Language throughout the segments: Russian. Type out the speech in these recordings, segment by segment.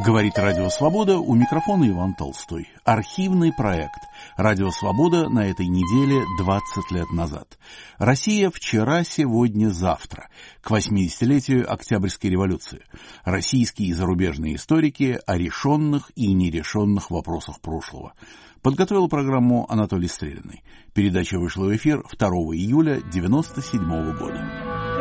Говорит Радио Свобода, у микрофона Иван Толстой. Архивный проект. Радио Свобода на этой неделе 20 лет назад. Россия вчера, сегодня, завтра. К 80-летию Октябрьской революции. Российские и зарубежные историки о решенных и нерешенных вопросах прошлого. Подготовил программу Анатолий Стрелянный. Передача вышла в эфир 2 июля 1997 года.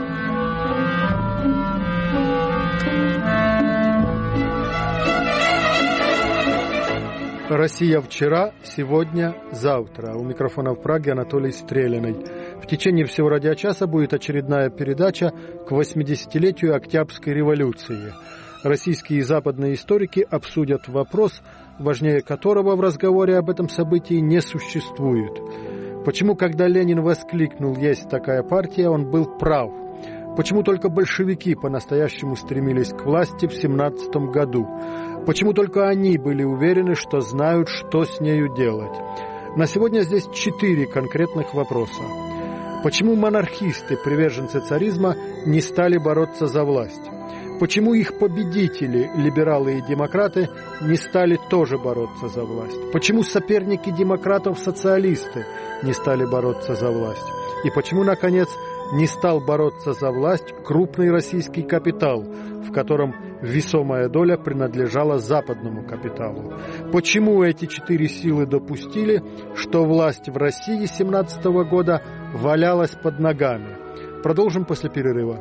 Россия вчера, сегодня, завтра. У микрофона в Праге Анатолий Стреляный. В течение всего радиочаса будет очередная передача к 80-летию Октябрьской революции. Российские и западные историки обсудят вопрос, важнее которого в разговоре об этом событии не существует. Почему, когда Ленин воскликнул «Есть такая партия», он был прав? Почему только большевики по-настоящему стремились к власти в 1917 году? Почему только они были уверены, что знают, что с нею делать? На сегодня здесь 4 конкретных вопроса. Почему монархисты, приверженцы царизма, не стали бороться за власть? Почему их победители, либералы и демократы, не стали тоже бороться за власть? Почему соперники демократов, социалисты, не стали бороться за власть? И почему, наконец, не стал бороться за власть крупный российский капитал, в котором весомая доля принадлежала западному капиталу? Почему эти 4 силы допустили, что власть в России 1917 года валялась под ногами? Продолжим после перерыва.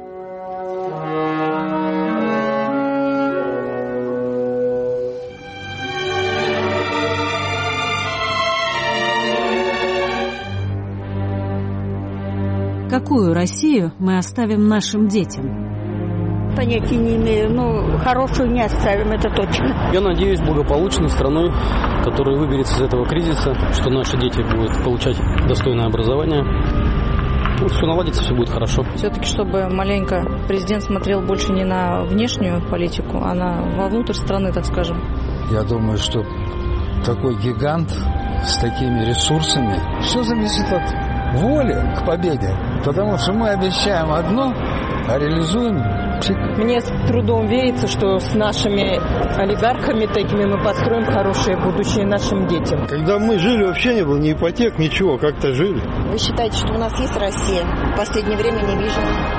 Какую Россию мы оставим нашим детям? Понятия не имею, но хорошую не оставим, это точно. Я надеюсь, благополучной страной, которая выберется из этого кризиса, что наши дети будут получать достойное образование. Все наладится, все будет хорошо. Все-таки, чтобы маленько президент смотрел больше не на внешнюю политику, а вовнутрь страны, так скажем. Я думаю, что такой гигант с такими ресурсами, все зависит от воли к победе. Потому что мы обещаем одно, а реализуем. Мне с трудом верится, что с нашими олигархами такими мы построим хорошее будущее нашим детям. Когда мы жили, вообще не было ни ипотек, ничего, как-то жили. Вы считаете, что у нас есть Россия? В последнее время не вижу.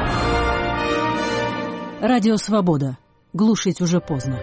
Радио Свобода. Глушить уже поздно.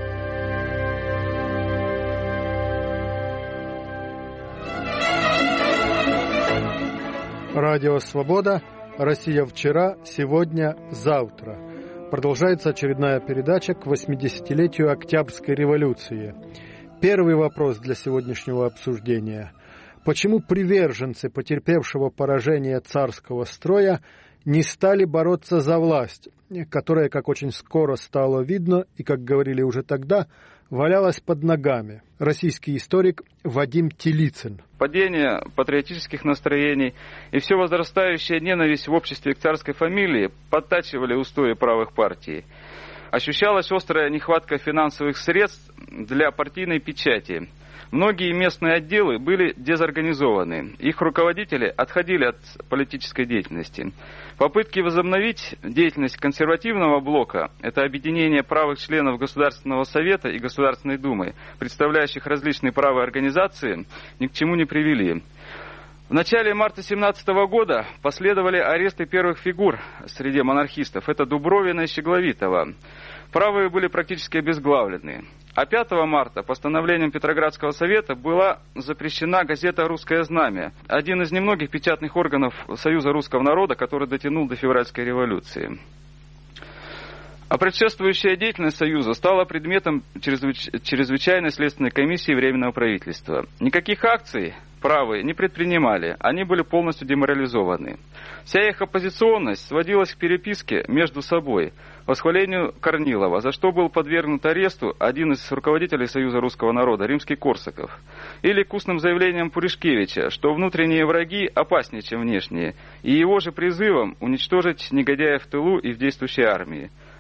Радио «Свобода», Россия вчера, сегодня, завтра. Продолжается очередная передача к 80-летию Октябрьской революции. Первый вопрос для сегодняшнего обсуждения. Почему приверженцы потерпевшего поражение царского строя не стали бороться за власть, которая, как очень скоро стало видно, и, как говорили уже тогда, валялась под ногами? Российский историк Вадим Телицын. Падение патриотических настроений и все возрастающая ненависть в обществе к царской фамилии подтачивали устои правых партий. Ощущалась острая нехватка финансовых средств для партийной печати. Многие местные отделы были дезорганизованы. Их руководители отходили от политической деятельности. Попытки возобновить деятельность консервативного блока, это объединение правых членов Государственного Совета и Государственной Думы, представляющих различные правые организации, ни к чему не привели. В начале марта 1917 года последовали аресты первых фигур среди монархистов. Это Дубровина и Щегловитова. Правые были практически обезглавлены. А 5 марта постановлением Петроградского совета была запрещена газета «Русское знамя», один из немногих печатных органов Союза русского народа, который дотянул до февральской революции. А предшествующая деятельность Союза стала предметом чрезвычайной следственной комиссии Временного правительства. Никаких акций правые не предпринимали, они были полностью деморализованы. Вся их оппозиционность сводилась к переписке между собой, восхвалению Корнилова, за что был подвергнут аресту один из руководителей Союза русского народа, Римский-Корсаков, или к устным заявлениям Пуришкевича, что внутренние враги опаснее, чем внешние, и его же призывом уничтожить негодяев в тылу и в действующей армии.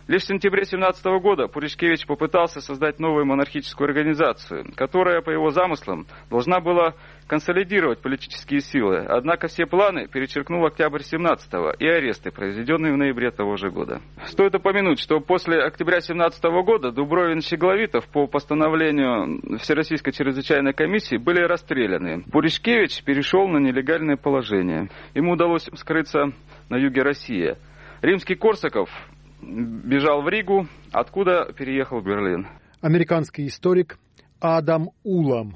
Лишь в сентябре 1917 года Пуришкевич попытался создать новую монархическую организацию, которая, по его замыслам, должна была консолидировать политические силы. Однако все планы перечеркнул октябрь 17-го и аресты, произведенные в ноябре того же года. Стоит упомянуть, что после октября 17 года Дубровин и Щегловитов по постановлению Всероссийской чрезвычайной комиссии были расстреляны. Пуришкевич перешел на нелегальное положение. Ему удалось скрыться на юге России. Римский-Корсаков бежал в Ригу, откуда переехал в Берлин. Американский историк Адам Улам.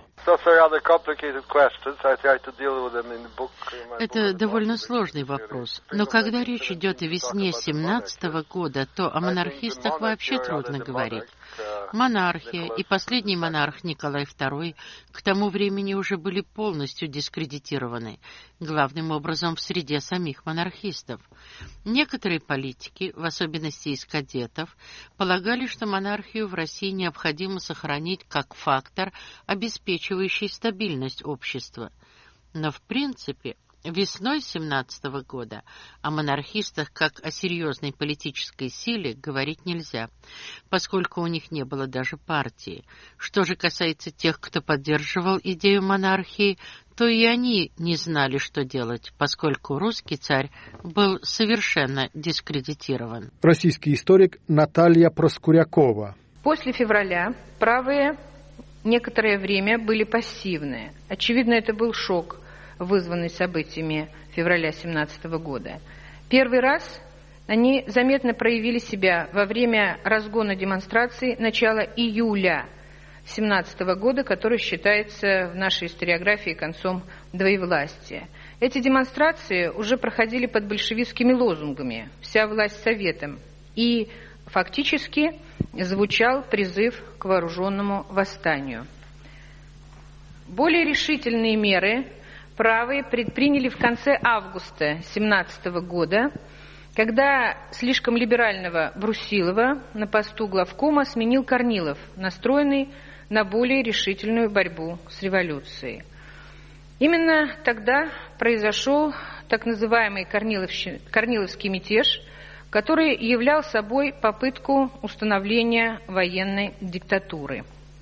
Это довольно сложный вопрос. Но когда речь идет о весне 17 года, то о монархистах вообще трудно говорить. Монархия и последний монарх Николай II к тому времени уже были полностью дискредитированы, главным образом в среде самих монархистов. Некоторые политики, в особенности из кадетов, полагали, что монархию в России необходимо сохранить как фактор, обеспечивающий стабильность общества. Но в принципе весной 17 года о монархистах как о серьезной политической силе говорить нельзя, поскольку у них не было даже партии. Что же касается тех, кто поддерживал идею монархии, то и они не знали, что делать, поскольку русский царь был совершенно дискредитирован. Российский историк Наталья Проскурякова. После февраля правые некоторое время были пассивны. Очевидно, это был шок, вызванный событиями февраля 17 года. Первый раз они заметно проявили себя во время разгона демонстраций начала июля 17 года, который считается в нашей историографии концом двоевластия. Эти демонстрации уже проходили под большевистскими лозунгами «Вся власть советом», и фактически звучал призыв к вооруженному восстанию. Более решительные меры правые предприняли в конце августа 17 года, когда слишком либерального Брусилова на посту главкома сменил Корнилов, настроенный на более решительную борьбу с революцией. Именно тогда произошел так называемый Корниловский мятеж, который являл собой попытку установления военной диктатуры.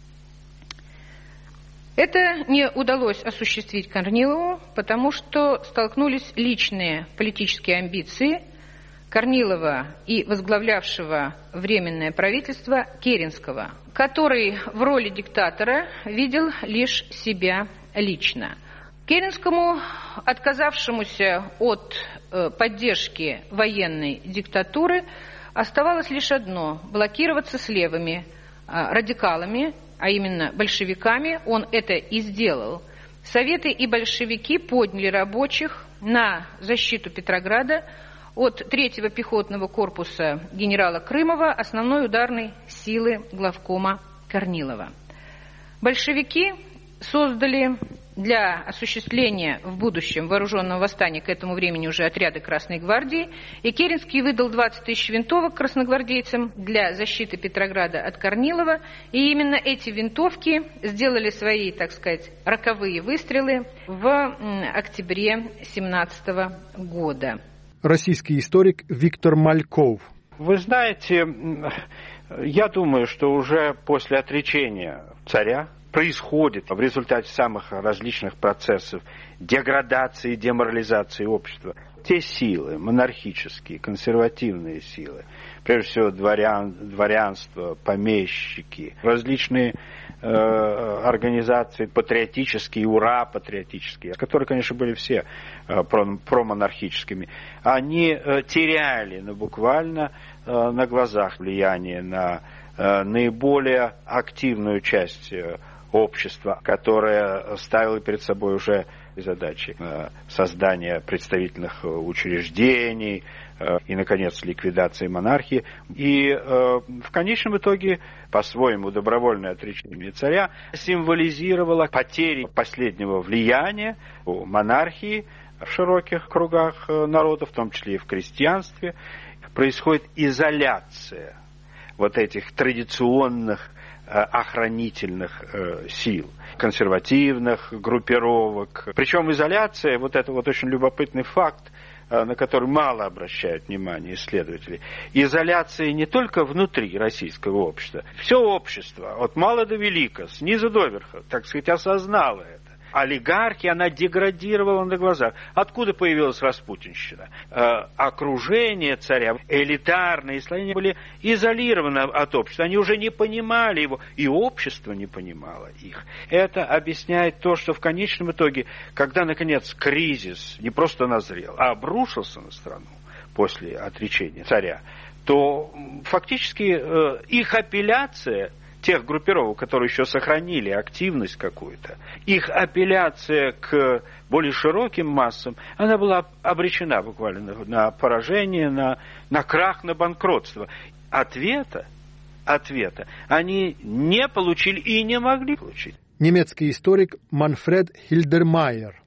Это не удалось осуществить Корнилову, потому что столкнулись личные политические амбиции Корнилова и возглавлявшего Временное правительство Керенского, который в роли диктатора видел лишь себя лично. Керенскому, отказавшемуся от поддержки военной диктатуры, оставалось лишь одно – блокироваться с левыми радикалами, а именно большевиками. Он это и сделал. Советы и большевики подняли рабочих на защиту Петрограда от 3-го пехотного корпуса генерала Крымова, основной ударной силы главкома Корнилова. Большевики создали для осуществления в будущем вооруженного восстания к этому времени уже отряды Красной гвардии, и Керенский выдал 20 тысяч винтовок красногвардейцам для защиты Петрограда от Корнилова, и именно эти винтовки сделали свои, так сказать, роковые выстрелы в октябре 17 года. Российский историк Виктор Мальков. Вы знаете, я думаю, что уже после отречения царя происходит в результате самых различных процессов деградации и деморализации общества. Те силы, монархические, консервативные силы, прежде всего дворянство, помещики, различные организации патриотические, ура-патриотические, которые, конечно, были все промонархическими, они теряли буквально на глазах влияние на наиболее активную часть общества, которое ставило перед собой уже задачи создания представительных учреждений и, наконец, ликвидации монархии. И в конечном итоге, по-своему, добровольное отречение царя символизировало потери последнего влияния у монархии в широких кругах народа, в том числе и в крестьянстве. Происходит изоляция вот этих традиционных охранительных сил, консервативных группировок. Причем изоляция, вот это вот очень любопытный факт, на который мало обращают внимание исследователи. Изоляция не только внутри российского общества. Все общество, от мала до велика, снизу до верха, так сказать, осознало это. Олигархия, она деградировала на глазах. Откуда появилась распутинщина? Окружение царя, элитарные слои были изолированы от общества. Они уже не понимали его, и общество не понимало их. Это объясняет то, что в конечном итоге, когда, наконец, кризис не просто назрел, а обрушился на страну после отречения царя, то фактически их апелляция тех группировок, которые еще сохранили активность какую-то, их апелляция к более широким массам, она была обречена буквально на поражение, на крах, на банкротство. Ответа они не получили и не могли получить. Немецкий историк Манфред Хильдермайер.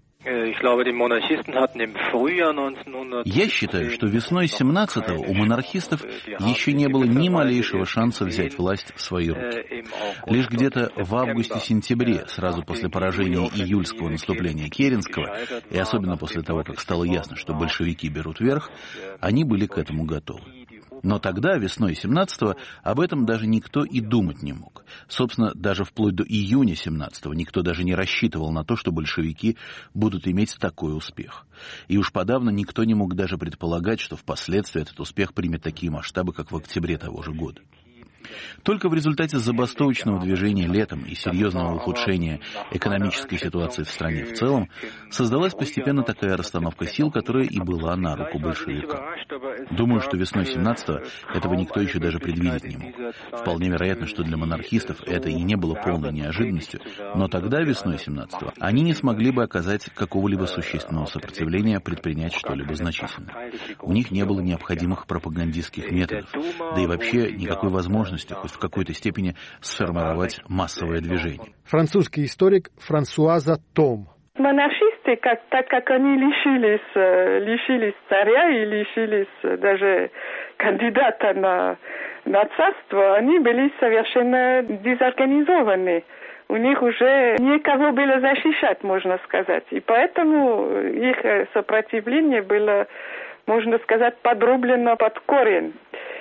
Я считаю, что весной 17-го у монархистов еще не было ни малейшего шанса взять власть в свои руки. Лишь где-то в августе-сентябре, сразу после поражения июльского наступления Керенского, и особенно после того, как стало ясно, что большевики берут верх, они были к этому готовы. Но тогда, весной 17-го, об этом даже никто и думать не мог. Собственно, даже вплоть до июня 17-го никто даже не рассчитывал на то, что большевики будут иметь такой успех. И уж подавно никто не мог даже предполагать, что впоследствии этот успех примет такие масштабы, как в октябре того же года. Только в результате забастовочного движения летом и серьезного ухудшения экономической ситуации в стране в целом создалась постепенно такая расстановка сил, которая и была на руку большевикам. Думаю, что весной 17-го этого никто еще даже предвидеть не мог. Вполне вероятно, что для монархистов это и не было полной неожиданностью, но тогда, весной 17-го, они не смогли бы оказать какого-либо существенного сопротивления, предпринять что-либо значительное. У них не было необходимых пропагандистских методов, да и вообще никакой возможности хоть в какой-то степени сформировать массовое движение. Французский историк Франсуаза Том. Монархисты, так как они лишились царя и лишились даже кандидата на царство, они были совершенно дезорганизованы. У них уже некого было защищать, можно сказать. И поэтому их сопротивление было, можно сказать, подрублено под корень.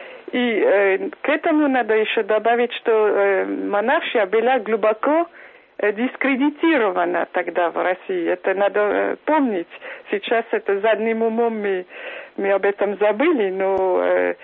И к этому надо еще добавить, что монархия была глубоко дискредитирована тогда в России. Это надо помнить. Сейчас это задним умом мы об этом забыли, но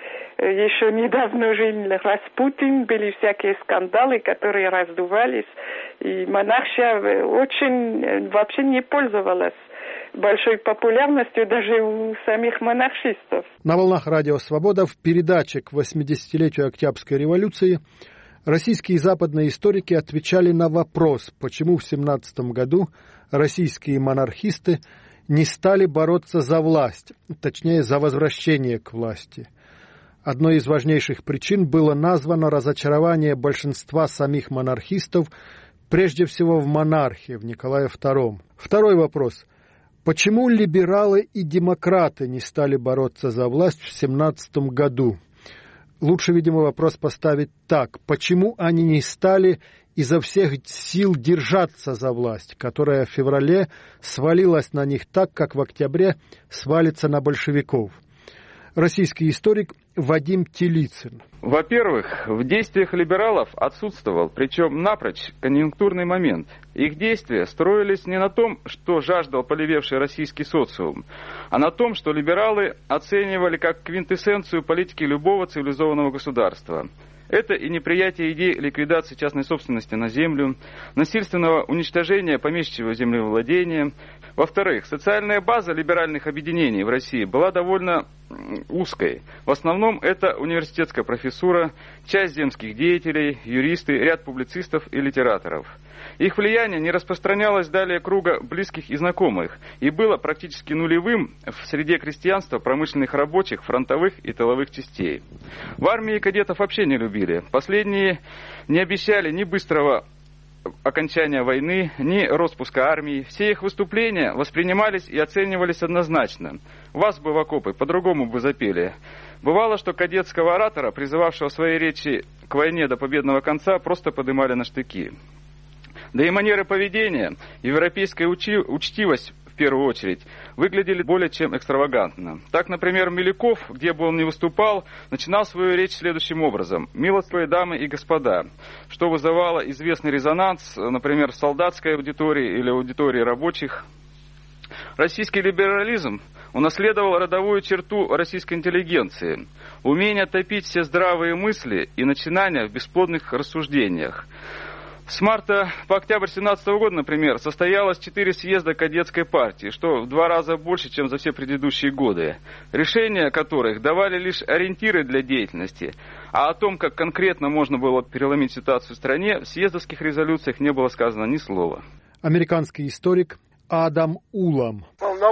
еще недавно жил Распутин, были всякие скандалы, которые раздувались, и монархия очень вообще не пользовалась большой популярностью даже у самих монархистов. На волнах Радио Свобода в передаче к 80-летию Октябрьской революции российские и западные историки отвечали на вопрос, почему в 17 году российские монархисты не стали бороться за власть, точнее, за возвращение к власти. Одной из важнейших причин было названо разочарование большинства самих монархистов, прежде всего в монархе, в Николае II. Второй вопрос. Почему либералы и демократы не стали бороться за власть в 17 году? Лучше, видимо, вопрос поставить так. Почему они не стали изо всех сил держаться за власть, которая в феврале свалилась на них так, как в октябре свалится на большевиков? Российский историк Вадим Телицын. Во-первых, в действиях либералов отсутствовал, причем напрочь, конъюнктурный момент. Их действия строились не на том, что жаждал полевевший российский социум, а на том, что либералы оценивали как квинтэссенцию политики любого цивилизованного государства. Это и неприятие идей ликвидации частной собственности на землю, насильственного уничтожения помещичьего землевладения. Во-вторых, социальная база либеральных объединений в России была довольно узкой. В основном это университетская профессура, часть земских деятелей, юристы, ряд публицистов и литераторов. Их влияние не распространялось далее круга близких и знакомых и было практически нулевым в среде крестьянства, промышленных рабочих, фронтовых и тыловых частей. В армии кадетов вообще не любили. Последние не обещали ни быстрого окончания войны, ни распуска армии. Все их выступления воспринимались и оценивались однозначно. Вас бы в окопы по-другому бы запели. Бывало, что кадетского оратора, призывавшего в своей речи к войне до победного конца, просто подымали на штыки. Да и манеры поведения, европейская учтивость в первую очередь, выглядели более чем экстравагантно. Так, например, Милюков, где бы он ни выступал, начинал свою речь следующим образом: «Милостивые дамы и господа», что вызывало известный резонанс, например, в солдатской аудитории или аудитории рабочих. Российский либерализм унаследовал родовую черту российской интеллигенции – умение топить все здравые мысли и начинания в бесплодных рассуждениях. С марта по октябрь 2017 года, например, состоялось 4 съезда кадетской партии, что в 2 раза больше, чем за все предыдущие годы, решения которых давали лишь ориентиры для деятельности, а о том, как конкретно можно было переломить ситуацию в стране, в съездовских резолюциях не было сказано ни слова. Американский историк Адам Улам.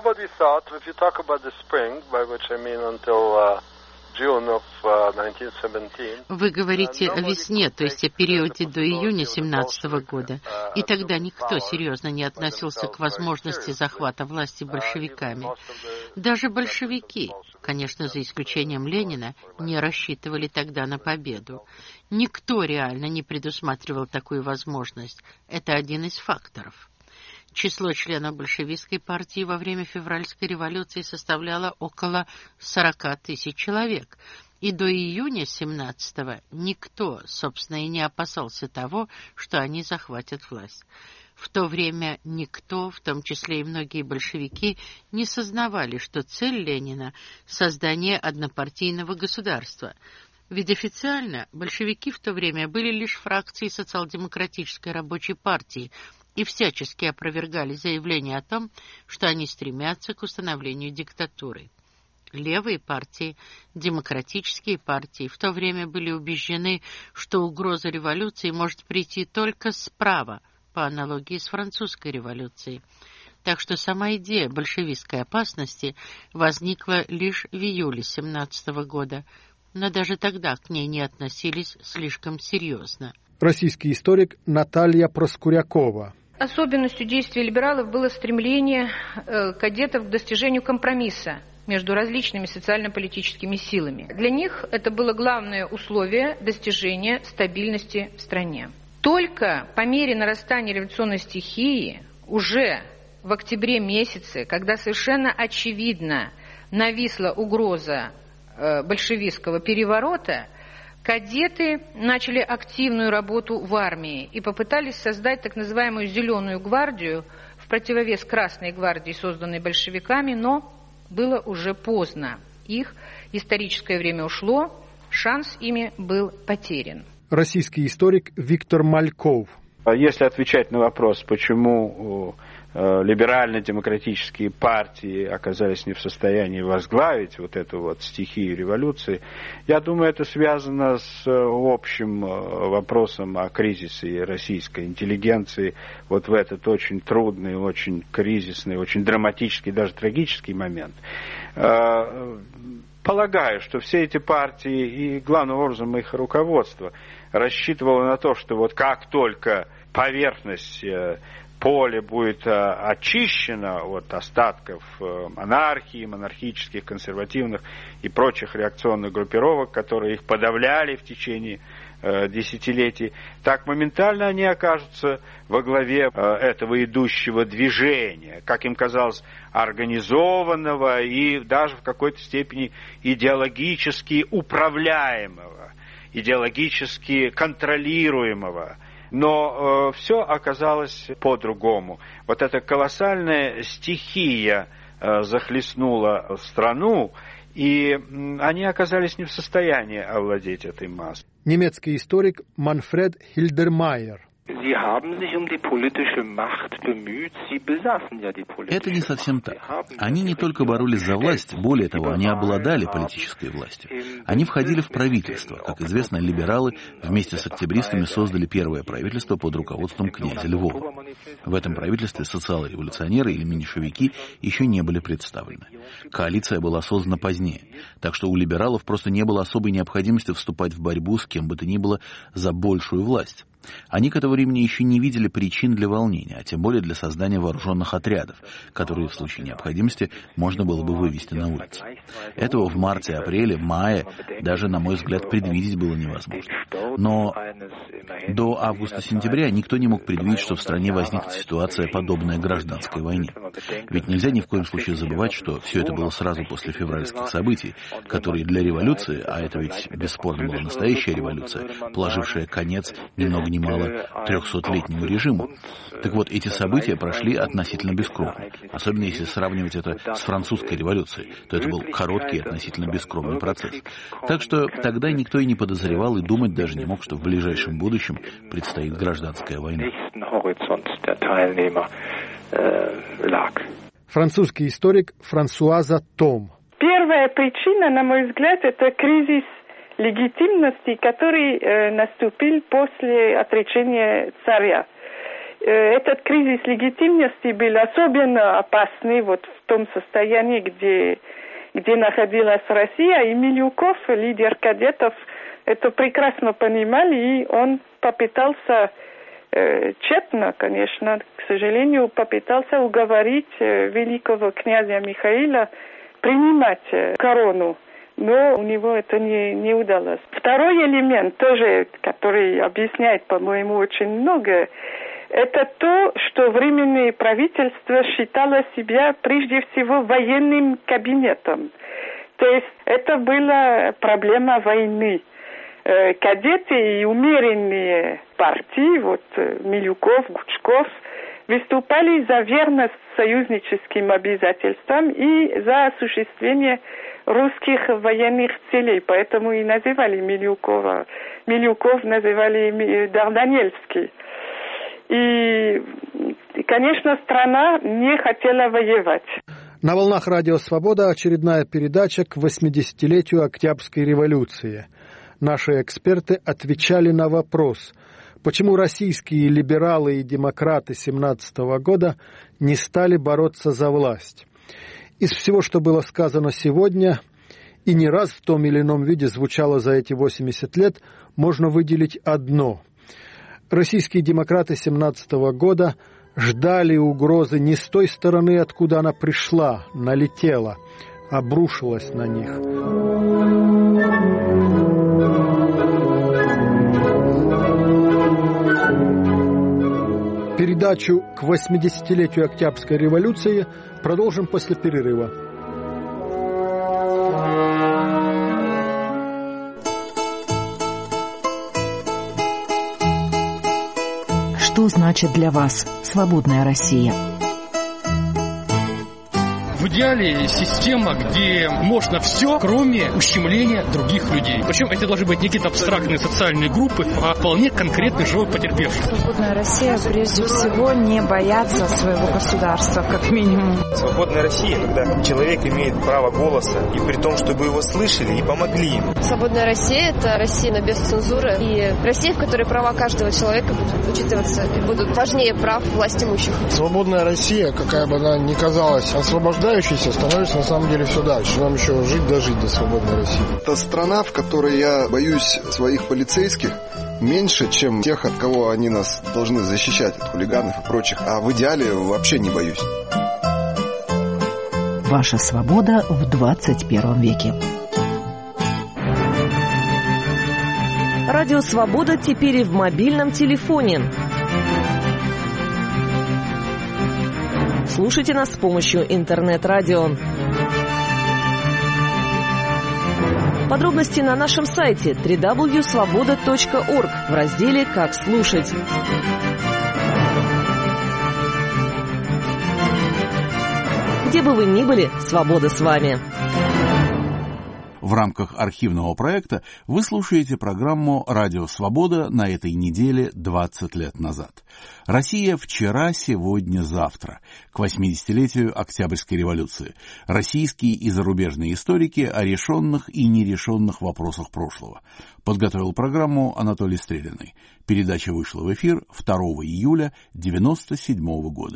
Вы говорите о весне, то есть о периоде до июня 2017 года. И тогда никто серьезно не относился к возможности захвата власти большевиками. Даже большевики, конечно, за исключением Ленина, не рассчитывали тогда на победу. Никто реально не предусматривал такую возможность. Это один из факторов. Число членов большевистской партии во время февральской революции составляло около 40 тысяч человек, и до июня 17-го никто, собственно, и не опасался того, что они захватят власть. В то время никто, в том числе и многие большевики, не сознавали, что цель Ленина – создание однопартийного государства. Ведь официально большевики в то время были лишь фракцией социал-демократической рабочей партии, и всячески опровергали заявление о том, что они стремятся к установлению диктатуры. Левые партии, демократические партии в то время были убеждены, что угроза революции может прийти только справа, по аналогии с французской революцией. Так что сама идея большевистской опасности возникла лишь в июле 1917 года, но даже тогда к ней не относились слишком серьезно. Российский историк Наталья Проскурякова. Особенностью действий либералов было стремление кадетов к достижению компромисса между различными социально-политическими силами. Для них это было главное условие достижения стабильности в стране. Только по мере нарастания революционной стихии, уже в октябре месяце, когда совершенно очевидно нависла угроза большевистского переворота, кадеты начали активную работу в армии и попытались создать так называемую «зеленую гвардию» в противовес Красной гвардии, созданной большевиками, но было уже поздно. Их историческое время ушло, шанс ими был потерян. Российский историк Виктор Мальков. Если отвечать на вопрос, почему либерально-демократические партии оказались не в состоянии возглавить вот эту вот стихию революции, я думаю, это связано с общим вопросом о кризисе российской интеллигенции вот в этот очень трудный, очень кризисный, очень драматический, даже трагический момент. Полагаю, что все эти партии и, главным образом, их руководство рассчитывало на то, что вот как только поверхность поле будет очищено от остатков монархии, монархических, консервативных и прочих реакционных группировок, которые их подавляли в течение десятилетий, так моментально они окажутся во главе этого идущего движения, как им казалось, организованного и даже в какой-то степени идеологически управляемого, идеологически контролируемого. Но все оказалось по-другому. Вот эта колоссальная стихия захлестнула страну, и они оказались не в состоянии овладеть этой массой. Немецкий историк Манфред Хильдермайер. Это не совсем так. Они не только боролись за власть, более того, они обладали политической властью. Они входили в правительство. Как известно, либералы вместе с октябристами создали первое правительство под руководством князя Львова. В этом правительстве социал-революционеры или меньшевики еще не были представлены. Коалиция была создана позднее, так что у либералов просто не было особой необходимости вступать в борьбу с кем бы то ни было за большую власть. Они к этому времени еще не видели причин для волнения, а тем более для создания вооруженных отрядов, которые в случае необходимости можно было бы вывести на улицу. Этого в марте, апреле, мае даже, на мой взгляд, предвидеть было невозможно. Но до августа-сентября никто не мог предвидеть, что в стране возникнет ситуация, подобная гражданской войне. Ведь нельзя ни в коем случае забывать, что все это было сразу после февральских событий, которые для революции, а это ведь бесспорно была настоящая революция, положившая конец ни много ни мало 300-летнему режиму. Так вот, эти события прошли относительно бескровно. Особенно если сравнивать это с французской революцией, то это был короткий и относительно бескровный процесс. Так что тогда никто и не подозревал и думать даже не мог, что в ближайшем будущем предстоит гражданская война. Французский историк Франсуаза Том. Первая причина, на мой взгляд, это кризис легитимности, который наступил после отречения царя. Этот кризис легитимности был особенно опасный вот в том состоянии, где находилась Россия, и Милюков, лидер кадетов, это прекрасно понимал, и он попытался, тщетно, конечно, к сожалению, попытался уговорить великого князя Михаила принимать корону. Но у него это не удалось. Второй элемент, тоже, который объясняет, по-моему, очень много, это то, что Временное правительство считало себя прежде всего военным кабинетом. То есть это была проблема войны. Кадеты и умеренные партии, вот Милюков, Гучков, выступали за верность союзническим обязательствам и за осуществление русских военных целей, поэтому и называли Милюкова. Милюков называли Дарданельский. И, конечно, страна не хотела воевать. На волнах Радио Свобода очередная передача к 80-летию Октябрьской революции. Наши эксперты отвечали на вопрос, почему российские либералы и демократы 17 года не стали бороться за власть. Из всего, что было сказано сегодня, и не раз в том или ином виде звучало за эти 80 лет, можно выделить одно. Российские демократы 17 года ждали угрозы не с той стороны, откуда она пришла, налетела, обрушилась на них. Передачу к 80-летию Октябрьской революции продолжим после перерыва. Что значит для вас свободная Россия? В идеале система, где можно все, кроме ущемления других людей. Причем это должны быть не какие-то абстрактные социальные группы, а вполне конкретный живой потерпевший. Свободная Россия прежде всего не бояться своего государства, как минимум. Свободная Россия, когда человек имеет право голоса, и при том, чтобы его слышали и помогли ему. Свободная Россия – это Россия без цензуры, и Россия, в которой права каждого человека будут учитываться и будут важнее прав властимущих. Свободная Россия, какая бы она ни казалась освобождающейся, становится на самом деле все дальше. Нам еще жить до свободной России. Это страна, в которой я боюсь своих полицейских меньше, чем тех, от кого они нас должны защищать, от хулиганов и прочих. А в идеале вообще не боюсь. Ваша свобода в 21 веке. Радио Свобода теперь и в мобильном телефоне. Слушайте нас с помощью интернет-радио. Подробности на нашем сайте www.svoboda.org в разделе «Как слушать». Где бы вы ни были, свобода с вами. В рамках архивного проекта вы слушаете программу «Радио Свобода» на этой неделе 20 лет назад. Россия вчера, сегодня, завтра. К 80-летию Октябрьской революции. Российские и зарубежные историки о решенных и нерешенных вопросах прошлого. Подготовил программу Анатолий Стрелянный. Передача вышла в эфир 2 июля 1997 года.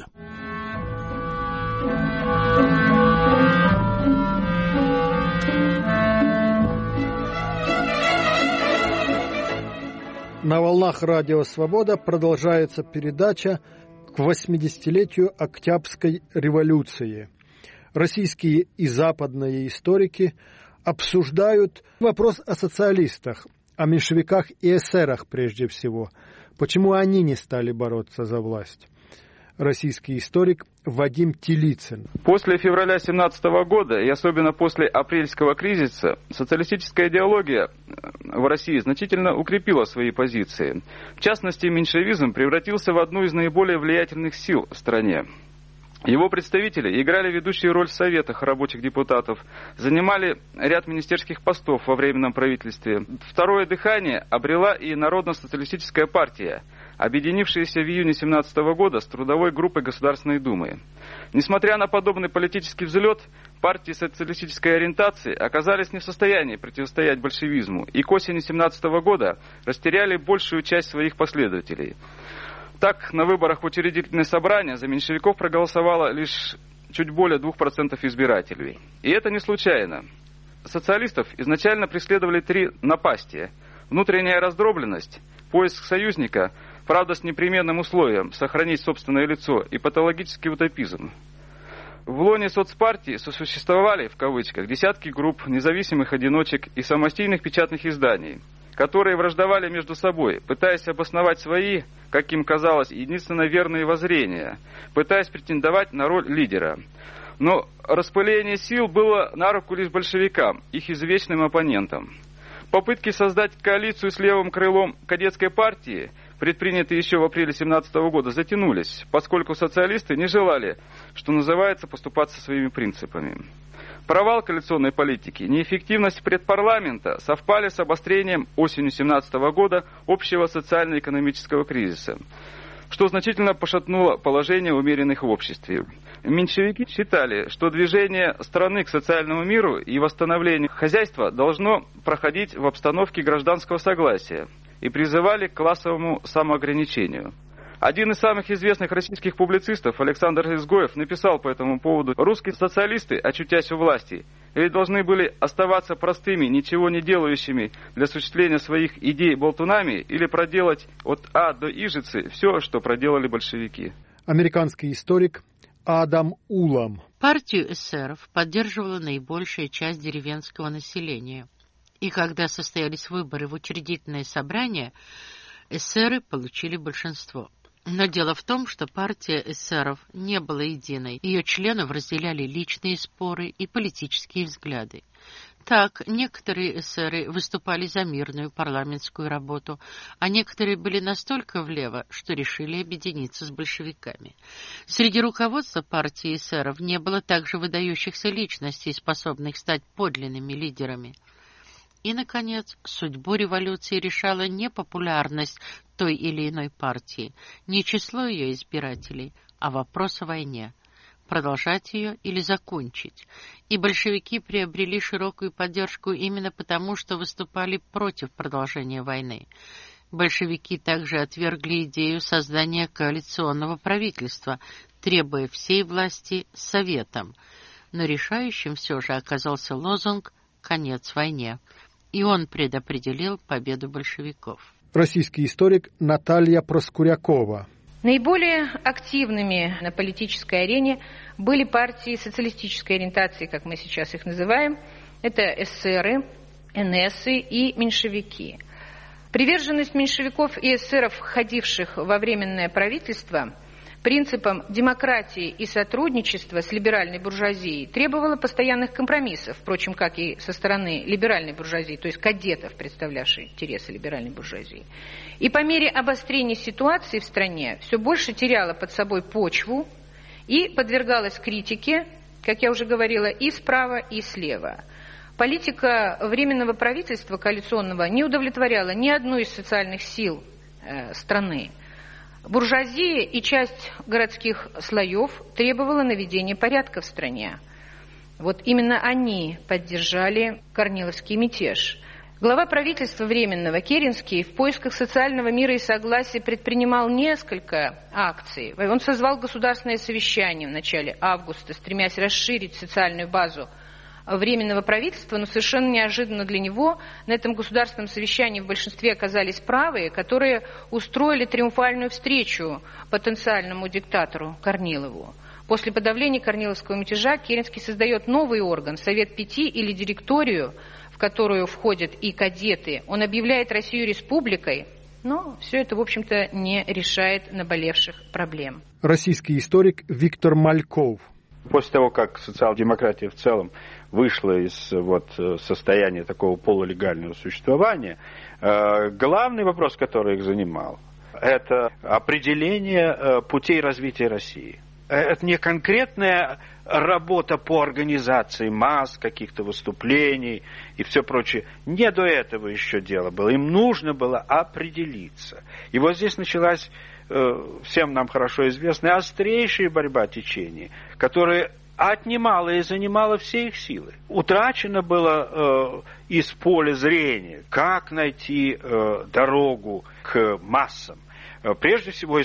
На волнах Радио Свобода продолжается передача к 80-летию Октябрьской революции. Российские и западные историки обсуждают вопрос о социалистах, о меньшевиках и эсерах прежде всего. Почему они не стали бороться за власть? Российский историк Вадим Телицын. После февраля 1917 года и особенно после апрельского кризиса социалистическая идеология в России значительно укрепила свои позиции. В частности, меньшевизм превратился в одну из наиболее влиятельных сил в стране. Его представители играли ведущую роль в советах рабочих депутатов, занимали ряд министерских постов во временном правительстве. Второе дыхание обрела и Народно-социалистическая партия, объединившаяся в июне 1917 года с трудовой группой Государственной Думы. Несмотря на подобный политический взлет, партии социалистической ориентации оказались не в состоянии противостоять большевизму и к осени 1917 года растеряли большую часть своих последователей. Так, на выборах в учредительное собрание за меньшевиков проголосовало лишь чуть более 2% избирателей. И это не случайно. Социалистов изначально преследовали три напасти: внутренняя раздробленность, поиск союзника, правда с непременным условием сохранить собственное лицо, и патологический утопизм. В лоне соцпартии сосуществовали, в кавычках, десятки групп независимых одиночек и самостийных печатных изданий, которые враждовали между собой, пытаясь обосновать свои, как им казалось, единственно верные воззрения, пытаясь претендовать на роль лидера. Но распыление сил было на руку лишь большевикам, их извечным оппонентам. Попытки создать коалицию с левым крылом кадетской партии, предпринятые еще в апреле 1917 года, затянулись, поскольку социалисты не желали, что называется, поступаться своими принципами. Провал коалиционной политики, неэффективность предпарламента совпали с обострением осенью 1917 года общего социально-экономического кризиса, что значительно пошатнуло положение умеренных в обществе. Меньшевики считали, что движение страны к социальному миру и восстановлению хозяйства должно проходить в обстановке гражданского согласия и призывали к классовому самоограничению. Один из самых известных российских публицистов, Александр Изгоев, написал по этому поводу: «Русские социалисты, очутясь у власти, или должны были оставаться простыми, ничего не делающими для осуществления своих идей болтунами, или проделать от А до Ижицы все, что проделали большевики». Американский историк Адам Улам. Партию эсеров поддерживала наибольшая часть деревенского населения. И когда состоялись выборы в учредительное собрание, эсеры получили большинство. Но дело в том, что партия эсеров не была единой. Ее членов разделяли личные споры и политические взгляды. Так, некоторые эсеры выступали за мирную парламентскую работу, а некоторые были настолько влево, что решили объединиться с большевиками. Среди руководства партии эсеров не было также выдающихся личностей, способных стать подлинными лидерами. И, наконец, судьбу революции решала не популярность той или иной партии, не число ее избирателей, а вопрос о войне. Продолжать ее или закончить. И большевики приобрели широкую поддержку именно потому, что выступали против продолжения войны. Большевики также отвергли идею создания коалиционного правительства, требуя всей власти советом. Но решающим все же оказался лозунг «Конец войне». И он предопределил победу большевиков. Российский историк Наталья Проскурякова. Наиболее активными на политической арене были партии социалистической ориентации, как мы сейчас их называем. Это эсеры, энессы и меньшевики. Приверженность меньшевиков и эсеров, входивших во временное правительство, принципам демократии и сотрудничества с либеральной буржуазией требовала постоянных компромиссов, впрочем, как и со стороны либеральной буржуазии, то есть кадетов, представлявших интересы либеральной буржуазии. И по мере обострения ситуации в стране все больше теряла под собой почву и подвергалась критике, как я уже говорила, и справа, и слева. Политика временного правительства коалиционного не удовлетворяла ни одну из социальных сил страны. Буржуазия и часть городских слоев требовала наведения порядка в стране. Вот именно они поддержали Корниловский мятеж. Глава правительства Временного Керенский в поисках социального мира и согласия предпринимал несколько акций. Он созвал государственное совещание в начале августа, стремясь расширить социальную базу Временного правительства, но совершенно неожиданно для него на этом государственном совещании в большинстве оказались правые, которые устроили триумфальную встречу потенциальному диктатору Корнилову. После подавления корниловского мятежа Керенский создает новый орган, Совет 5 или директорию, в которую входят и кадеты. Он объявляет Россию республикой, но все это, в общем-то, не решает наболевших проблем. Российский историк Виктор Мальков. После того, как социал-демократия в целом вышла из состояния такого полулегального существования, главный вопрос, который их занимал, это определение путей развития России. Это не конкретная работа по организации масс, каких-то выступлений и все прочее. Не до этого еще дело было. Им нужно было определиться. И вот здесь началась всем нам хорошо известная острейшая борьба течений, которая отнимала и занимала все их силы. Утрачено было из поля зрения, как найти дорогу к массам. Прежде всего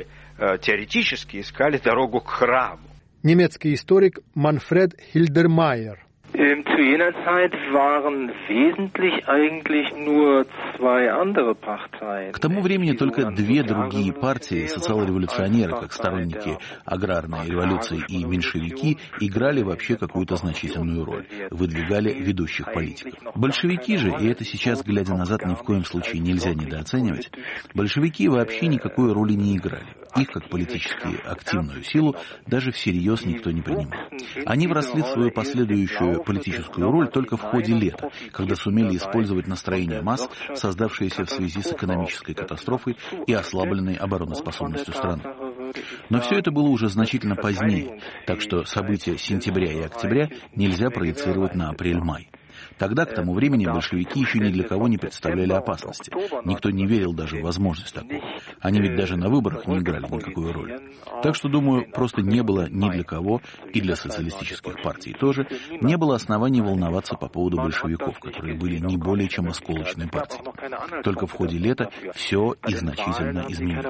теоретически искали дорогу к храму. Немецкий историк Манфред Хильдермайер. Zu jener Zeit waren wesentlich eigentlich nur zwei andere Parteien. К тому времени только две другие партии, социал-революционеры, как сторонники аграрной революции, и меньшевики, играли вообще какую-то значительную роль, выдвигали ведущих политиков. Большевики же, и это сейчас, глядя назад, ни в коем случае нельзя недооценивать, большевики вообще никакой роли не играли. Их, как политически активную силу, даже всерьез никто не принимал. Они вросли в свою последующую политическую роль только в ходе лета, когда сумели использовать настроение масс, создавшиеся в связи с экономической катастрофой и ослабленной обороноспособностью страны. Но все это было уже значительно позднее, так что события сентября и октября нельзя проецировать на апрель-май. Тогда, к тому времени, большевики еще ни для кого не представляли опасности. Никто не верил даже в возможность такого. Они ведь даже на выборах не играли никакой роли. Так что, думаю, просто не было ни для кого, и для социалистических партий тоже, не было оснований волноваться по поводу большевиков, которые были не более чем осколочной партией. Только в ходе лета все и значительно изменилось.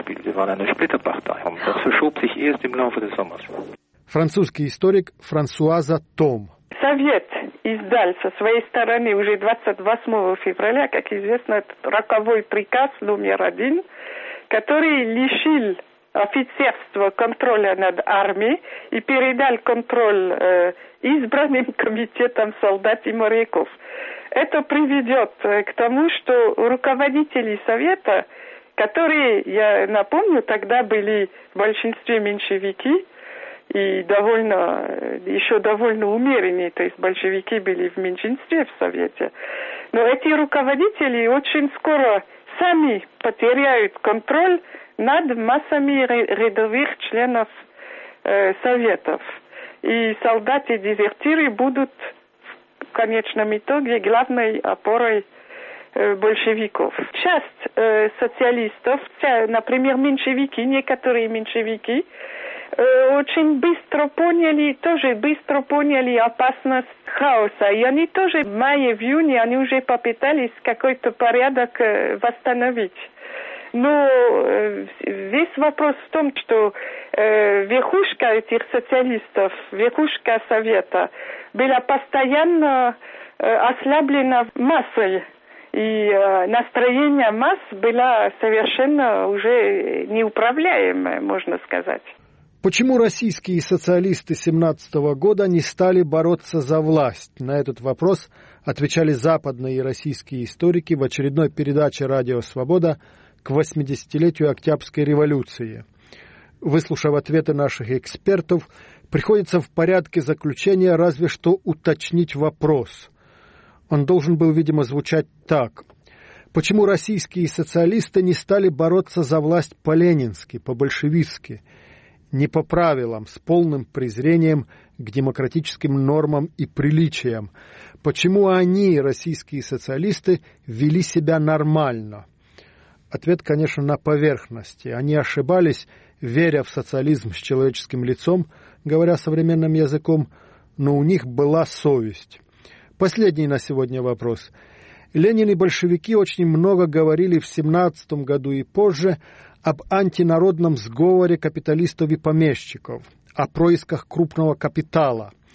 Французский историк Франсуаза Том. Совет издал со своей стороны уже 28 февраля, как известно, этот роковой приказ номер 1, который лишил офицерства контроля над армией и передал контроль избранным комитетам солдат и моряков. Это приведет к тому, что руководители Совета, которые, я напомню, тогда были в большинстве меньшевики, и еще довольно умеренные, то есть большевики были в меньшинстве в Совете. Но эти руководители очень скоро сами потеряют контроль над массами рядовых членов Советов. И солдаты-дезертиры будут в конечном итоге главной опорой большевиков. Часть социалистов, например, меньшевики, некоторые меньшевики, очень быстро поняли опасность хаоса. И они тоже в мае, в июне, они уже попытались какой-то порядок восстановить. Но весь вопрос в том, что верхушка этих социалистов, верхушка Совета, была постоянно ослаблена массой. И настроение масс было совершенно уже неуправляемое, можно сказать. Почему российские социалисты 1917 года не стали бороться за власть? На этот вопрос отвечали западные и российские историки в очередной передаче «Радио Свобода» к 80-летию Октябрьской революции. Выслушав ответы наших экспертов, приходится в порядке заключения разве что уточнить вопрос. Он должен был, видимо, звучать так. Почему российские социалисты не стали бороться за власть по-ленински, по-большевистски, не по правилам, с полным презрением к демократическим нормам и приличиям? Почему они, российские социалисты, вели себя нормально? Ответ, конечно, на поверхности. Они ошибались, веря в социализм с человеческим лицом, говоря современным языком, но у них была совесть. Последний на сегодня вопрос. Ленин и большевики очень много говорили в 1917 году и позже об антинародном сговоре капиталистов и помещиков, о происках крупного капитала.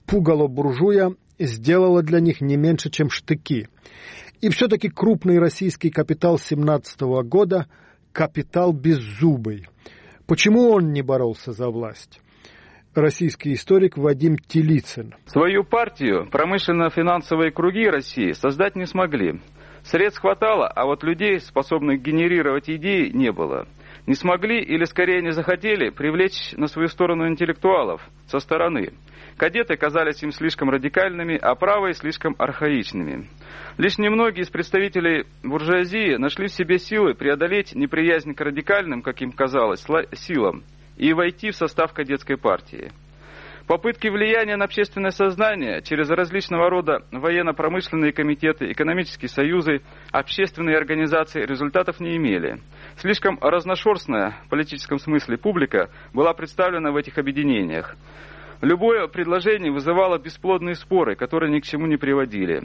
пугало буржуя сделало для них не меньше, чем штыки. И все-таки крупный российский капитал 17 года – капитал беззубый. Почему он не боролся за власть? Российский историк Вадим Телицын. Свою партию промышленно-финансовые круги России создать не смогли. Средств хватало, а вот людей, способных генерировать идеи, не было. Не смогли или, скорее, не захотели привлечь на свою сторону интеллектуалов со стороны. Кадеты казались им слишком радикальными, а правые слишком архаичными. Лишь немногие из представителей буржуазии нашли в себе силы преодолеть неприязнь к радикальным, как им казалось, силам и войти в состав кадетской партии. Попытки влияния на общественное сознание через различного рода военно-промышленные комитеты, экономические союзы, общественные организации результатов не имели. Слишком разношерстная в политическом смысле публика была представлена в этих объединениях. Любое предложение вызывало бесплодные споры, которые ни к чему не приводили.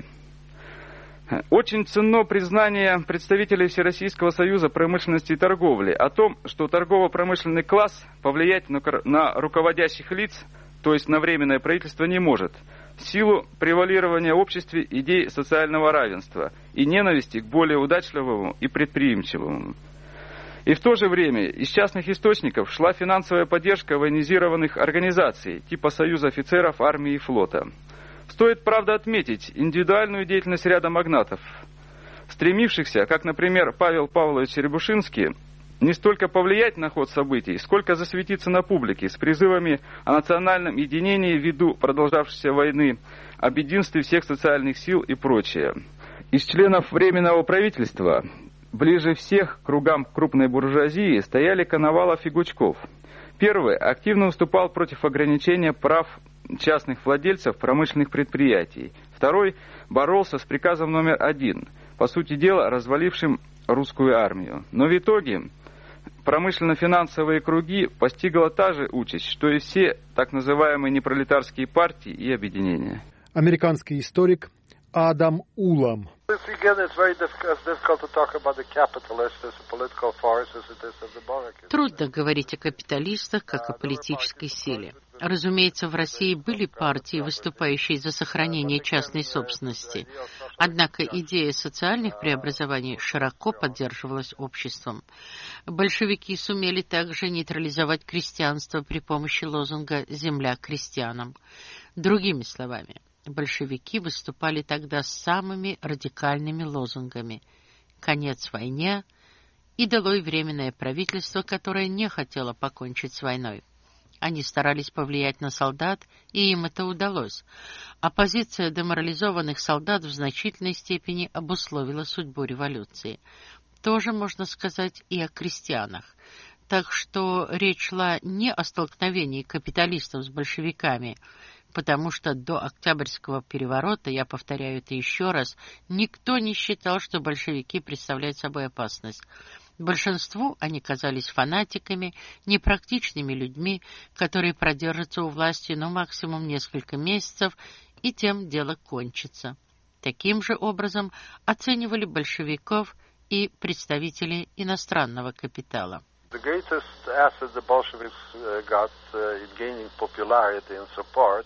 Очень ценно признание представителей Всероссийского союза промышленности и торговли о том, что торгово-промышленный класс повлиять на руководящих лиц, то есть на временное правительство, не может, в силу превалирования в обществе идей социального равенства и ненависти к более удачливому и предприимчивому. И в то же время из частных источников шла финансовая поддержка военизированных организаций типа Союза офицеров армии и флота. Стоит, правда, отметить индивидуальную деятельность ряда магнатов, стремившихся, как, например, Павел Павлович Рябушинский, не столько повлиять на ход событий, сколько засветиться на публике с призывами о национальном единении ввиду продолжавшейся войны, об единстве всех социальных сил и прочее. Из членов Временного правительства ближе всех к кругам крупной буржуазии стояли Коновалов и Гучков. Первый активно выступал против ограничения прав частных владельцев промышленных предприятий. Второй боролся с приказом номер 1, по сути дела развалившим русскую армию. Но в итоге промышленно-финансовые круги постигла та же участь, что и все так называемые непролетарские партии и объединения. Американский историк Адам Улам. Трудно говорить о капиталистах как о политической силе. Разумеется, в России были партии, выступающие за сохранение частной собственности. Однако идея социальных преобразований широко поддерживалась обществом. Большевики сумели также нейтрализовать крестьянство при помощи лозунга «Земля крестьянам». Другими словами, большевики выступали тогда с самыми радикальными лозунгами: «Конец войне» и «Долой временное правительство, которое не хотело покончить с войной». Они старались повлиять на солдат, и им это удалось. А позиция деморализованных солдат в значительной степени обусловила судьбу революции. Тоже можно сказать и о крестьянах. Так что речь шла не о столкновении капиталистов с большевиками, потому что до Октябрьского переворота, я повторяю это еще раз, никто не считал, что большевики представляют собой опасность. Большинству они казались фанатиками, непрактичными людьми, которые продержатся у власти максимум несколько месяцев, и тем дело кончится. Таким же образом оценивали большевиков и представители иностранного капитала. The greatest asset the Bolsheviks got in gaining popularity and support.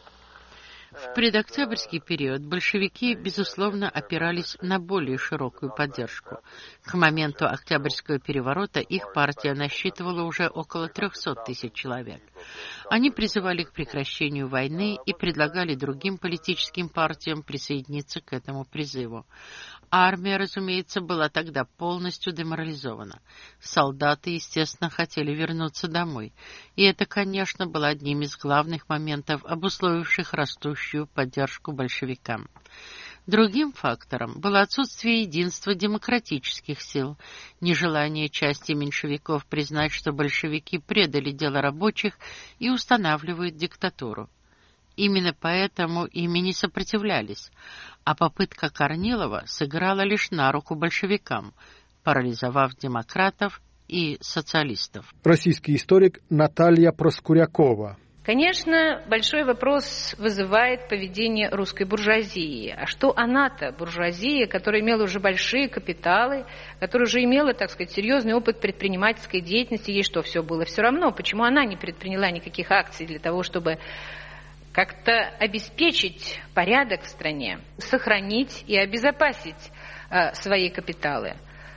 В предоктябрьский период большевики, безусловно, опирались на более широкую поддержку. К моменту Октябрьского переворота их партия насчитывала уже около 300 тысяч человек. Они призывали к прекращению войны и предлагали другим политическим партиям присоединиться к этому призыву. Армия, разумеется, была тогда полностью деморализована. Солдаты, естественно, хотели вернуться домой. И это, конечно, было одним из главных моментов, обусловивших растущую поддержку большевикам. Другим фактором было отсутствие единства демократических сил, нежелание части меньшевиков признать, что большевики предали дело рабочих и устанавливают диктатуру. Именно поэтому ими не сопротивлялись, а попытка Корнилова сыграла лишь на руку большевикам, парализовав демократов и социалистов. Российский историк Наталья Проскурякова. Конечно, большой вопрос вызывает поведение русской буржуазии. А что она-то, буржуазия, которая имела уже большие капиталы, которая уже имела, так сказать, серьезный опыт предпринимательской деятельности, ей что, все было все равно? Почему она не предприняла никаких акций для того, чтобы как-то обеспечить порядок в стране, сохранить и обезопасить свои капиталы.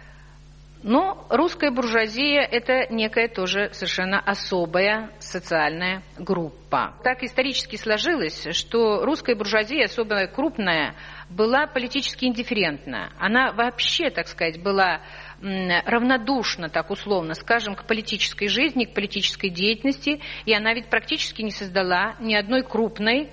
Но русская буржуазия – это некая тоже совершенно особая социальная группа. Так исторически сложилось, что русская буржуазия, особо крупная, была политически индифферентна. Она вообще, так сказать, была равнодушна, так условно скажем, к политической жизни, к политической деятельности, и она ведь практически не создала ни одной крупной,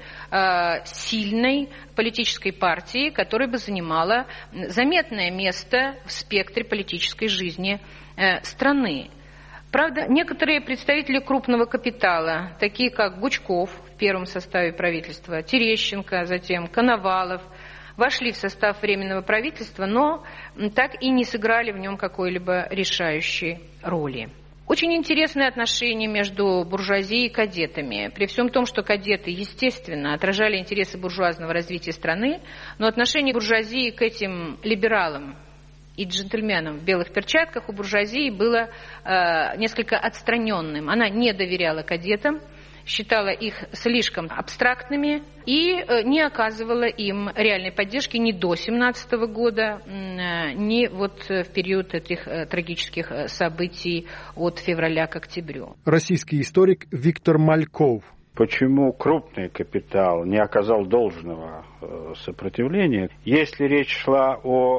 сильной политической партии, которая бы занимала заметное место в спектре политической жизни страны. Правда, некоторые представители крупного капитала, такие как Гучков в первом составе правительства, Терещенко, затем Коновалов, вошли в состав Временного правительства, но так и не сыграли в нем какой-либо решающей роли. Очень интересные отношения между буржуазией и кадетами. При всем том, что кадеты, естественно, отражали интересы буржуазного развития страны, но отношение буржуазии к этим либералам и джентльменам в белых перчатках у буржуазии было несколько отстраненным. Она не доверяла кадетам, считала их слишком абстрактными и не оказывала им реальной поддержки ни до 1917 года, ни вот в период этих трагических событий от февраля к октябрю. Российский историк Виктор Мальков. Почему крупный капитал не оказал должного сопротивления? Если речь шла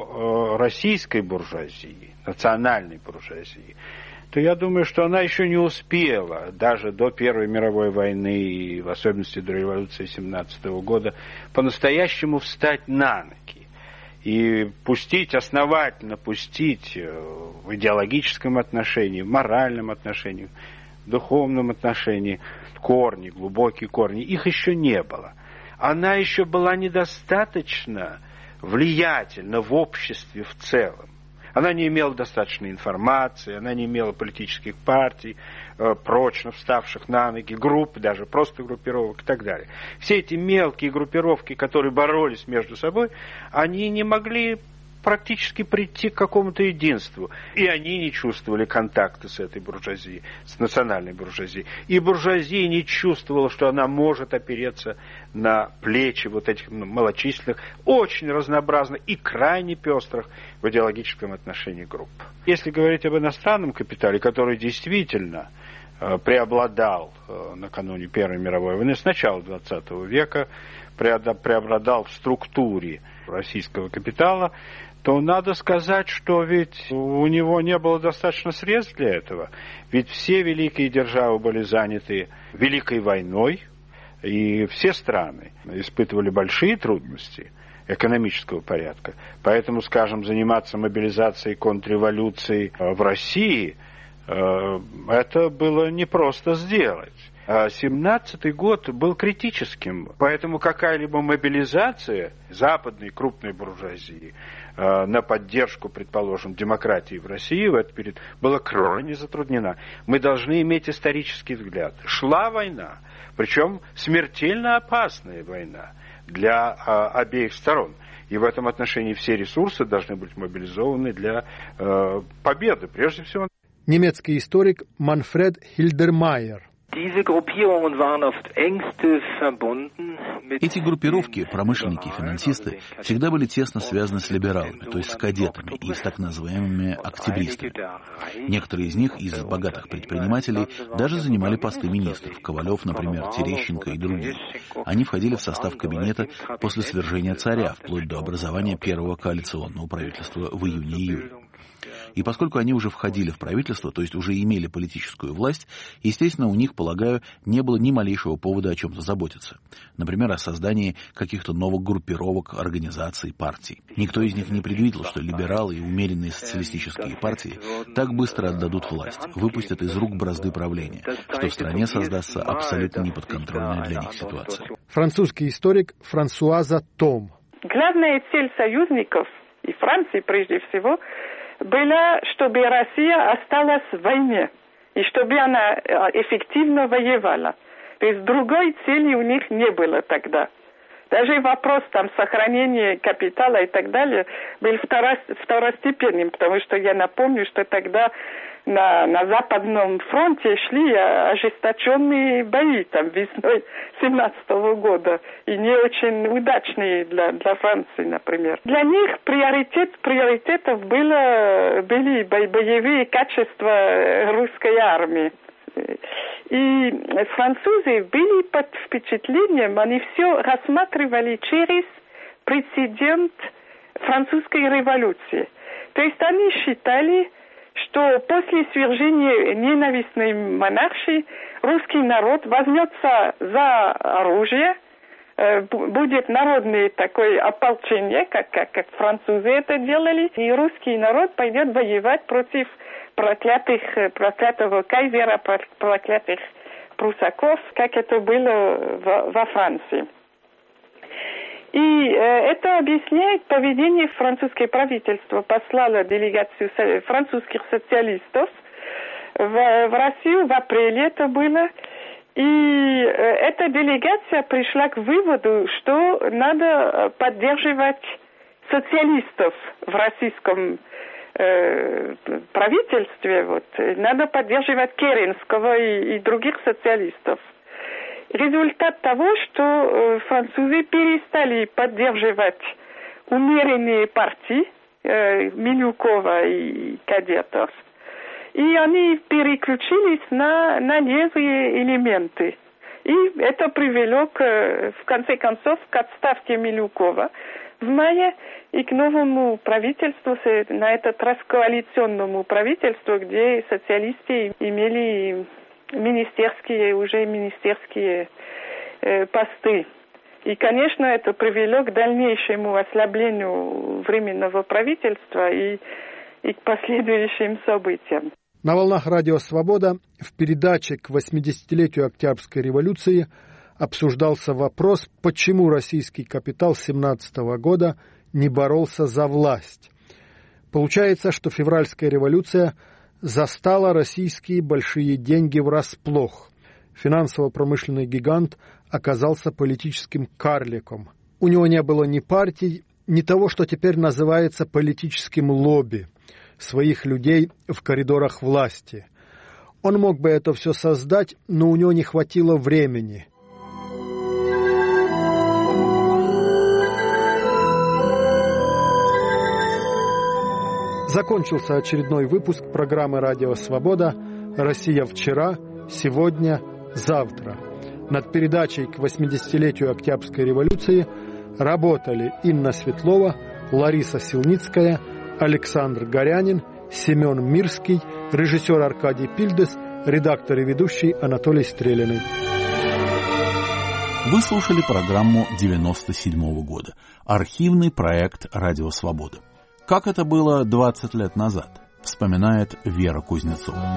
о российской буржуазии, национальной буржуазии, то я думаю, что она еще не успела, даже до Первой мировой войны, и в особенности до революции 1917 года, по-настоящему встать на ноги и основательно пустить в идеологическом отношении, в моральном отношении, в духовном отношении корни, глубокие корни. Их еще не было. Она еще была недостаточно влиятельна в обществе в целом. Она не имела достаточной информации, она не имела политических партий, прочно вставших на ноги, групп, даже просто группировок и так далее. Все эти мелкие группировки, которые боролись между собой, они не могли практически прийти к какому-то единству. И они не чувствовали контакта с этой буржуазией, с национальной буржуазией. И буржуазия не чувствовала, что она может опереться на плечи вот этих малочисленных, очень разнообразных и крайне пестрых в идеологическом отношении групп. Если говорить об иностранном капитале, который действительно преобладал накануне Первой мировой войны, с начала XX века, преобладал в структуре российского капитала, то надо сказать, что ведь у него не было достаточно средств для этого. Ведь все великие державы были заняты Великой войной, и все страны испытывали большие трудности экономического порядка. Поэтому, скажем, заниматься мобилизацией, контрреволюцией в России, это было непросто сделать. 17-й год был критическим, поэтому какая-либо мобилизация западной крупной буржуазии на поддержку, предположим, демократии в России в этот период была крайне затруднена. Мы должны иметь исторический взгляд. Шла война, причем смертельно опасная война для обеих сторон. И в этом отношении все ресурсы должны быть мобилизованы для победы, прежде всего. Немецкий историк Манфред Хильдермайер. Эти группировки, промышленники, финансисты, всегда были тесно связаны с либералами, то есть с кадетами и с так называемыми октябристами. Некоторые из них, из богатых предпринимателей, даже занимали посты министров, Ковалев, например, Терещенко и другие. Они входили в состав кабинета после свержения царя, вплоть до образования первого коалиционного правительства в июне-июле. И поскольку они уже входили в правительство, то есть уже имели политическую власть, естественно, у них, полагаю, не было ни малейшего повода о чем-то заботиться. Например, о создании каких-то новых группировок, организаций, партий. Никто из них не предвидел, что либералы и умеренные социалистические партии так быстро отдадут власть, выпустят из рук бразды правления, что в стране создастся абсолютно неподконтрольная для них ситуация. Французский историк Франсуаза Том. Главная цель союзников, и Франции прежде всего, была, чтобы Россия осталась в войне, и чтобы она эффективно воевала. То есть другой цели у них не было тогда. Даже вопрос там сохранения капитала и так далее был второстепенным, потому что я напомню, что тогда на Западном фронте шли ожесточенные бои там весной 17 года, и не очень удачные для Франции, например. Для них приоритетов были боевые качества русской армии. И французы были под впечатлением, они все рассматривали через прецедент французской революции. То есть они считали, что после свержения ненавистной монархии русский народ возьмется за оружие, будет народное такое ополчение, как французы это делали, и русский народ пойдет воевать против проклятого кайзера, проклятых прусаков, как это было во Франции. И это объясняет поведение французского правительства. Послало делегацию французских социалистов в Россию, в апреле это было. И эта делегация пришла к выводу, что надо поддерживать социалистов в российском правительстве. Надо поддерживать Керенского и других социалистов. Результат того, что французы перестали поддерживать умеренные партии Милюкова и кадетов, и они переключились на левые элементы. И это привело, в конце концов, к отставке Милюкова в мае и к новому правительству, на этот раз коалиционному правительству, где социалисты имели министерские посты. И, конечно, это привело к дальнейшему ослаблению временного правительства и к последующим событиям. На волнах Радио Свобода в передаче к 80-летию Октябрьской революции обсуждался вопрос, почему российский капитал 17 года не боролся за власть. Получается, что февральская революция застала российские большие деньги врасплох. Финансово-промышленный гигант оказался политическим карликом. У него не было ни партий, ни того, что теперь называется политическим лобби, своих людей в коридорах власти. Он мог бы это все создать, но у него не хватило времени. Закончился очередной выпуск программы «Радио Свобода. Россия вчера, сегодня, завтра». Над передачей к 80-летию Октябрьской революции работали Инна Светлова, Лариса Силницкая, Александр Горянин, Семен Мирский, режиссер Аркадий Пильдес, редактор и ведущий Анатолий Стрелянный. Вы слушали программу 97-го года. Архивный проект «Радио Свобода». Как это было 20 лет назад, вспоминает Вера Кузнецова.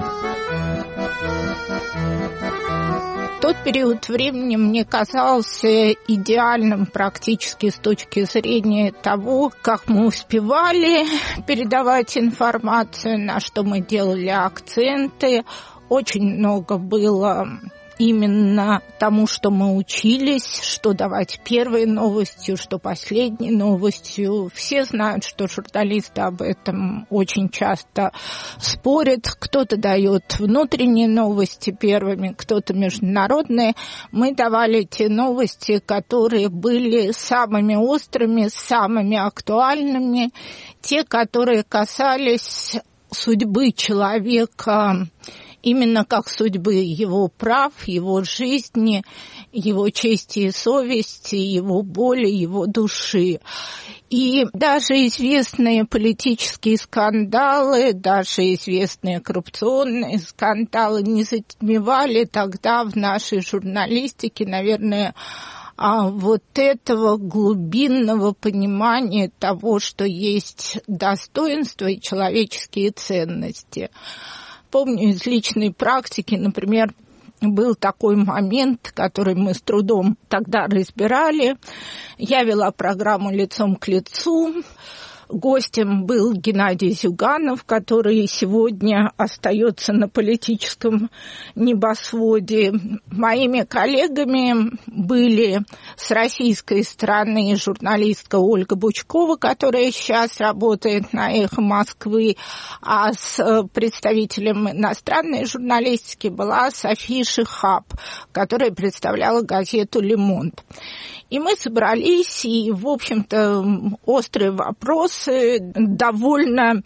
Тот период времени мне казался идеальным практически с точки зрения того, как мы успевали передавать информацию, на что мы делали акценты. Очень много было именно тому, что мы учились, что давать первой новостью, что последней новостью. Все знают, что журналисты об этом очень часто спорят. Кто-то дает внутренние новости первыми, кто-то международные. Мы давали те новости, которые были самыми острыми, самыми актуальными, те, которые касались судьбы человека, именно как судьбы его прав, его жизни, его чести и совести, его боли, его души. И даже известные политические скандалы, даже известные коррупционные скандалы не затмевали тогда в нашей журналистике, наверное, вот этого глубинного понимания того, что есть достоинство и человеческие ценности. Помню из личной практики, например, был такой момент, который мы с трудом тогда разбирали. Я вела программу «Лицом к лицу». гостем был Геннадий Зюганов, который сегодня остается на политическом небосводе. Моими коллегами были с российской стороны журналистка Ольга Бучкова, которая сейчас работает на «Эхо Москвы», а с представителем иностранной журналистики была София Шихаб, которая представляла газету «Le Monde». И мы собрались, и, в общем-то, острые вопросы, довольно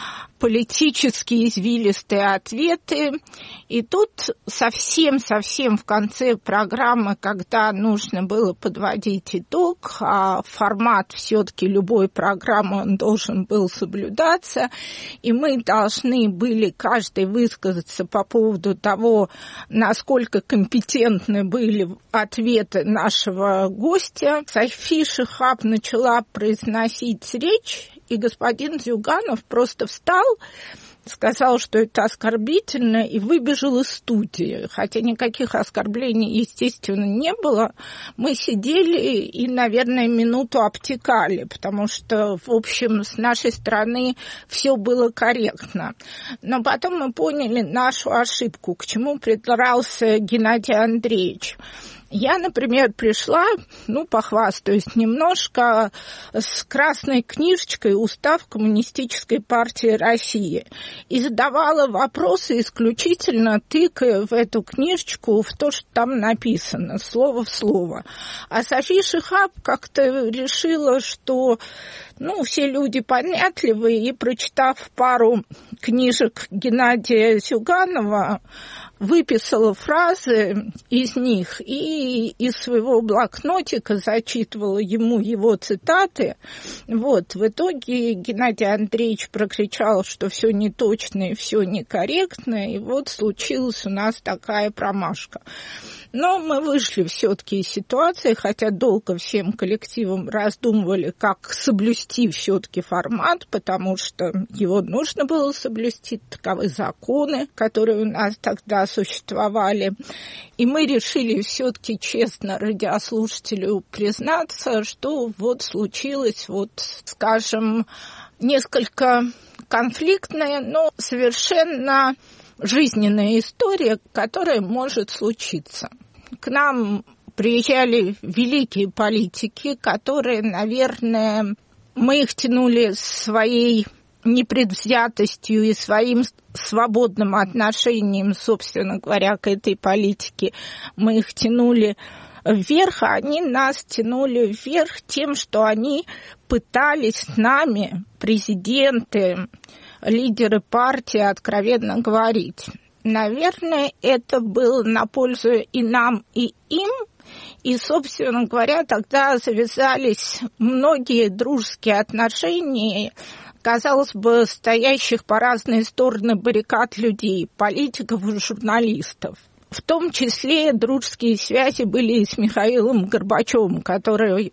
политические извилистые ответы. И тут совсем-совсем в конце программы, когда нужно было подводить итог, а формат все-таки любой программы он должен был соблюдаться, и мы должны были каждый высказаться по поводу того, насколько компетентны были ответы нашего гостя. София Шихаб начала произносить речь, и господин Зюганов просто встал, сказал, что это оскорбительно, и выбежал из студии. Хотя никаких оскорблений, естественно, не было. Мы сидели и, наверное, минуту обтекали, потому что, в общем, с нашей стороны все было корректно. Но потом мы поняли нашу ошибку, к чему придрался Геннадий Андреевич. Я, например, пришла, похвастаюсь немножко, с красной книжечкой «Устав Коммунистической партии России» и задавала вопросы исключительно тыкая в эту книжечку в то, что там написано, слово в слово. А София Шихаб как-то решила, что все люди понятливые, и, прочитав пару книжек Геннадия Зюганова, выписала фразы из них и из своего блокнотика зачитывала ему его цитаты. В итоге Геннадий Андреевич прокричал, что все неточно и все некорректно, и случилась у нас такая промашка. Но мы вышли все-таки из ситуации, хотя долго всем коллективом раздумывали, как соблюсти все-таки формат, потому что его нужно было соблюсти, таковы законы, которые у нас тогда существовали. И мы решили все-таки честно радиослушателю признаться, что случилось, скажем, несколько конфликтная, но совершенно жизненная история, которая может случиться. К нам приезжали великие политики, которые, наверное, мы их тянули своей непредвзятостью и своим свободным отношением, собственно говоря, к этой политике. Мы их тянули вверх, а они нас тянули вверх тем, что они пытались с нами, президенты, лидеры партии, откровенно говорить. Наверное, это было на пользу и нам, и им. И, собственно говоря, тогда завязались многие дружеские отношения, казалось бы, стоящих по разные стороны баррикад людей, политиков и журналистов. В том числе дружеские связи были и с Михаилом Горбачевым, который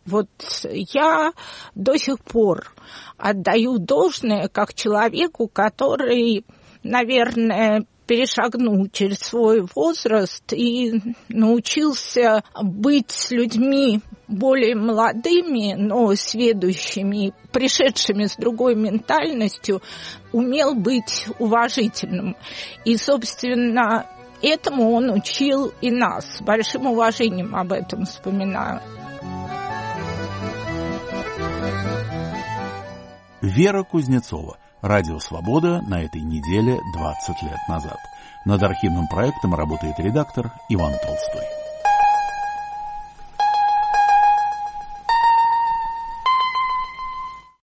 я до сих пор отдаю должное как человеку, который, наверное, перешагнул через свой возраст и научился быть с людьми более молодыми, но сведущими, пришедшими с другой ментальностью, умел быть уважительным. И, собственно, этому он учил и нас. С большим уважением об этом вспоминаю. Вера Кузнецова. Радио «Свобода» на этой неделе 20 лет назад. Над архивным проектом работает редактор Иван Толстой.